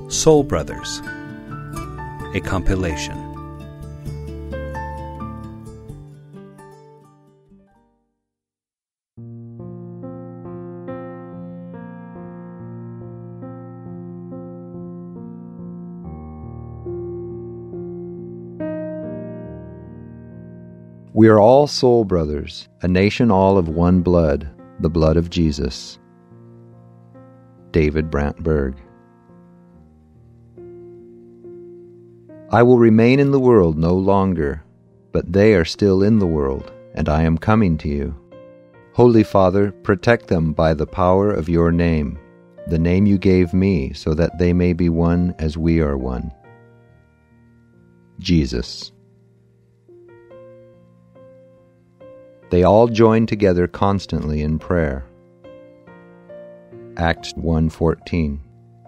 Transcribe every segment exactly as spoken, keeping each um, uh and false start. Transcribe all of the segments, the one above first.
Soul Brothers, a compilation. We are all soul brothers, a nation all of one blood, the blood of Jesus. David Brant Berg. I will remain in the world no longer, but they are still in the world, and I am coming to you. Holy Father, protect them by the power of your name, the name you gave me, so that they may be one as we are one. Jesus. They all join together constantly in prayer. Acts one fourteen.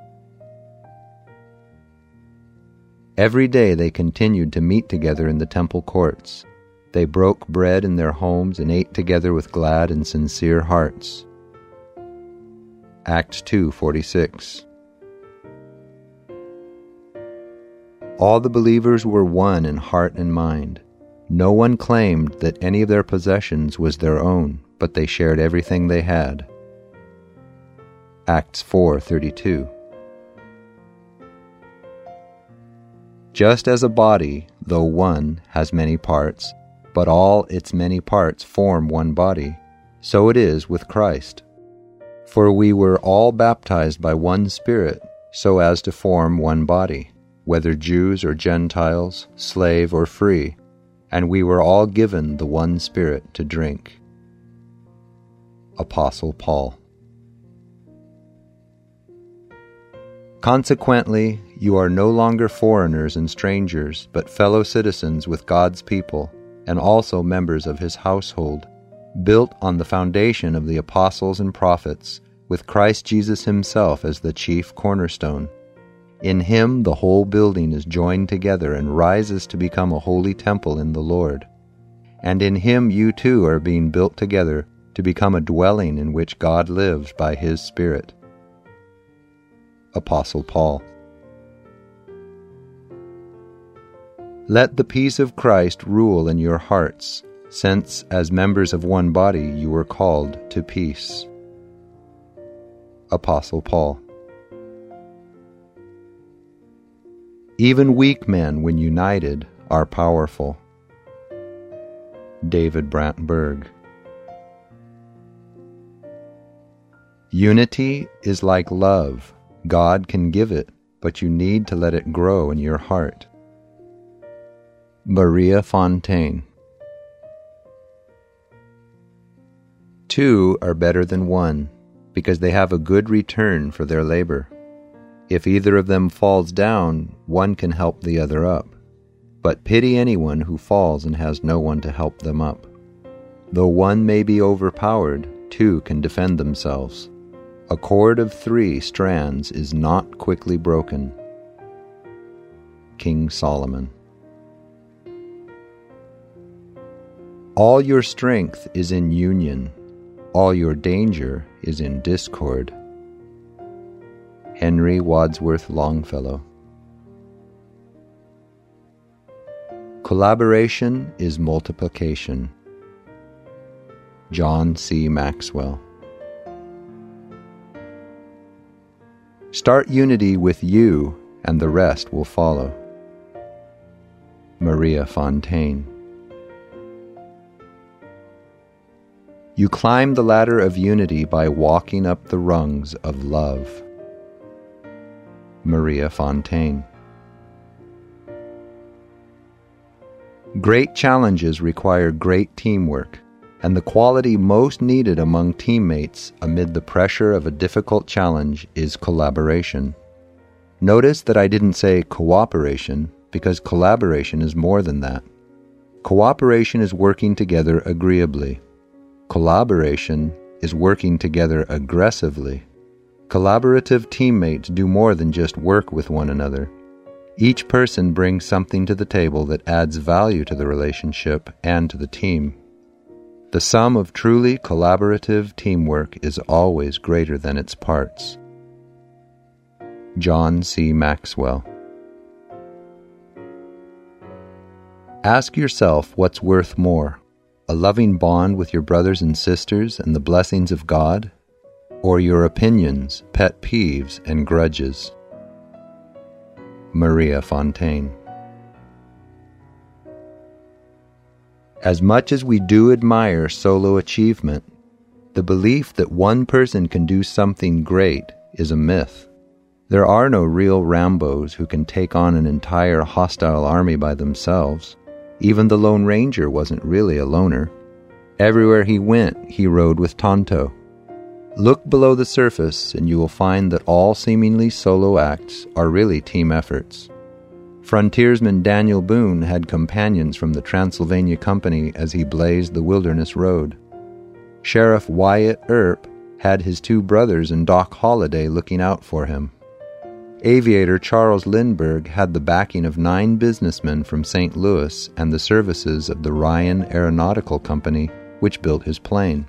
Every day they continued to meet together in the temple courts. They broke bread in their homes and ate together with glad and sincere hearts. Acts two forty-six. All the believers were one in heart and mind. No one claimed that any of their possessions was their own, but they shared everything they had. Acts four thirty-two. Just as a body, though one, has many parts, but all its many parts form one body, so it is with Christ. For we were all baptized by one Spirit, so as to form one body, whether Jews or Gentiles, slave or free, and we were all given the one Spirit to drink. Apostle Paul. Consequently, you are no longer foreigners and strangers, but fellow citizens with God's people, and also members of his household, built on the foundation of the apostles and prophets, with Christ Jesus himself as the chief cornerstone. In him the whole building is joined together and rises to become a holy temple in the Lord. And in him you too are being built together to become a dwelling in which God lives by his Spirit. Apostle Paul. Let the peace of Christ rule in your hearts, since as members of one body you were called to peace. Apostle Paul. Even weak men, when united, are powerful. David Brant Berg. Unity is like love. God can give it, but you need to let it grow in your heart. Maria Fontaine. Two are better than one, because they have a good return for their labor. If either of them falls down, one can help the other up. But pity anyone who falls and has no one to help them up. Though one may be overpowered, two can defend themselves. A cord of three strands is not quickly broken. King Solomon. All your strength is in union. All your danger is in discord. Henry Wadsworth Longfellow. Collaboration is multiplication. John C. Maxwell. Start unity with you, and the rest will follow. Maria Fontaine. You climb the ladder of unity by walking up the rungs of love. Maria Fontaine. Great challenges require great teamwork, and the quality most needed among teammates amid the pressure of a difficult challenge is collaboration. Notice that I didn't say cooperation, because collaboration is more than that. Cooperation is working together agreeably. Collaboration is working together aggressively. Collaborative teammates do more than just work with one another. Each person brings something to the table that adds value to the relationship and to the team. The sum of truly collaborative teamwork is always greater than its parts. John C. Maxwell. Ask yourself what's worth more, a loving bond with your brothers and sisters and the blessings of God, or your opinions, pet peeves, and grudges. Maria Fontaine. As much as we do admire solo achievement, the belief that one person can do something great is a myth. There are no real Rambos who can take on an entire hostile army by themselves. Even the Lone Ranger wasn't really a loner. Everywhere he went, he rode with Tonto. Look below the surface and you will find that all seemingly solo acts are really team efforts. Frontiersman Daniel Boone had companions from the Transylvania Company as he blazed the wilderness road. Sheriff Wyatt Earp had his two brothers and Doc Holliday looking out for him. Aviator Charles Lindbergh had the backing of nine businessmen from Saint Louis and the services of the Ryan Aeronautical Company, which built his plane.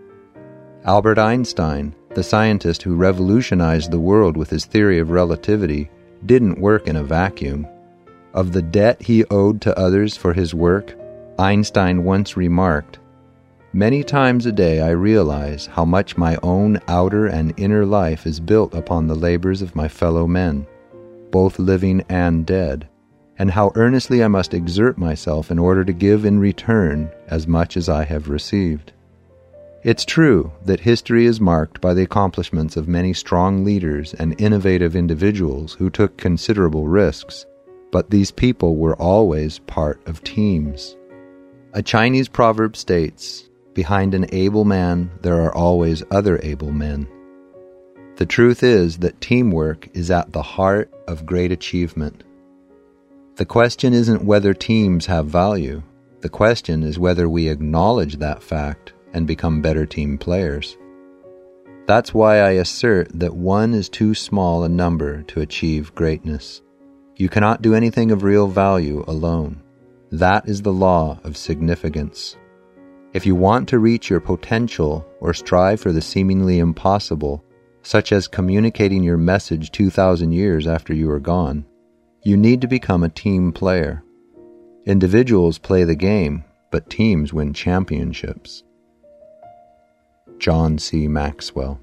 Albert Einstein, the scientist who revolutionized the world with his theory of relativity, didn't work in a vacuum. Of the debt he owed to others for his work, Einstein once remarked, "Many times a day I realize how much my own outer and inner life is built upon the labors of my fellow men, both living and dead, and how earnestly I must exert myself in order to give in return as much as I have received." It's true that history is marked by the accomplishments of many strong leaders and innovative individuals who took considerable risks, but these people were always part of teams. A Chinese proverb states, "Behind an able man, there are always other able men." The truth is that teamwork is at the heart of great achievement. The question isn't whether teams have value. The question is whether we acknowledge that fact and become better team players. That's why I assert that one is too small a number to achieve greatness. You cannot do anything of real value alone. That is the law of significance. If you want to reach your potential or strive for the seemingly impossible, such as communicating your message two thousand years after you are gone, you need to become a team player. Individuals play the game, but teams win championships. John C. Maxwell.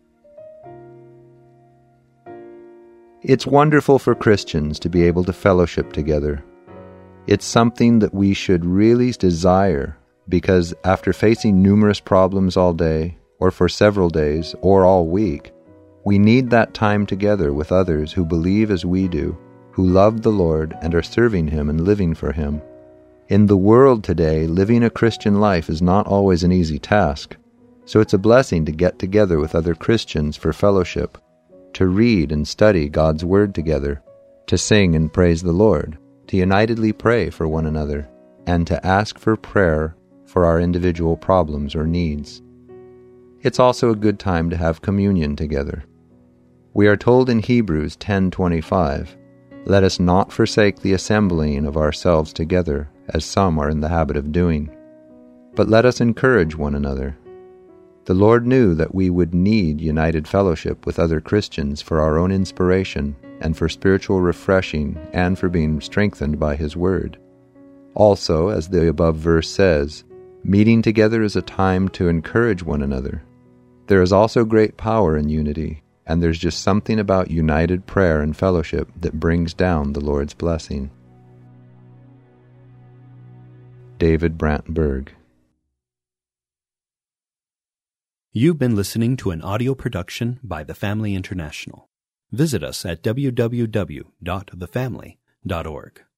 It's wonderful for Christians to be able to fellowship together. It's something that we should really desire, because after facing numerous problems all day, or for several days, or all week, we need that time together with others who believe as we do, who love the Lord and are serving Him and living for Him. In the world today, living a Christian life is not always an easy task, so it's a blessing to get together with other Christians for fellowship, to read and study God's Word together, to sing and praise the Lord, to unitedly pray for one another, and to ask for prayer for our individual problems or needs. It's also a good time to have communion together. We are told in Hebrews ten twenty-five, "Let us not forsake the assembling of ourselves together, as some are in the habit of doing, but let us encourage one another." The Lord knew that we would need united fellowship with other Christians for our own inspiration and for spiritual refreshing and for being strengthened by His Word. Also, as the above verse says, meeting together is a time to encourage one another. There is also great power in unity, and there's just something about united prayer and fellowship that brings down the Lord's blessing. David Brantberg. You've been listening to an audio production by The Family International. Visit us at w w w dot the family dot org.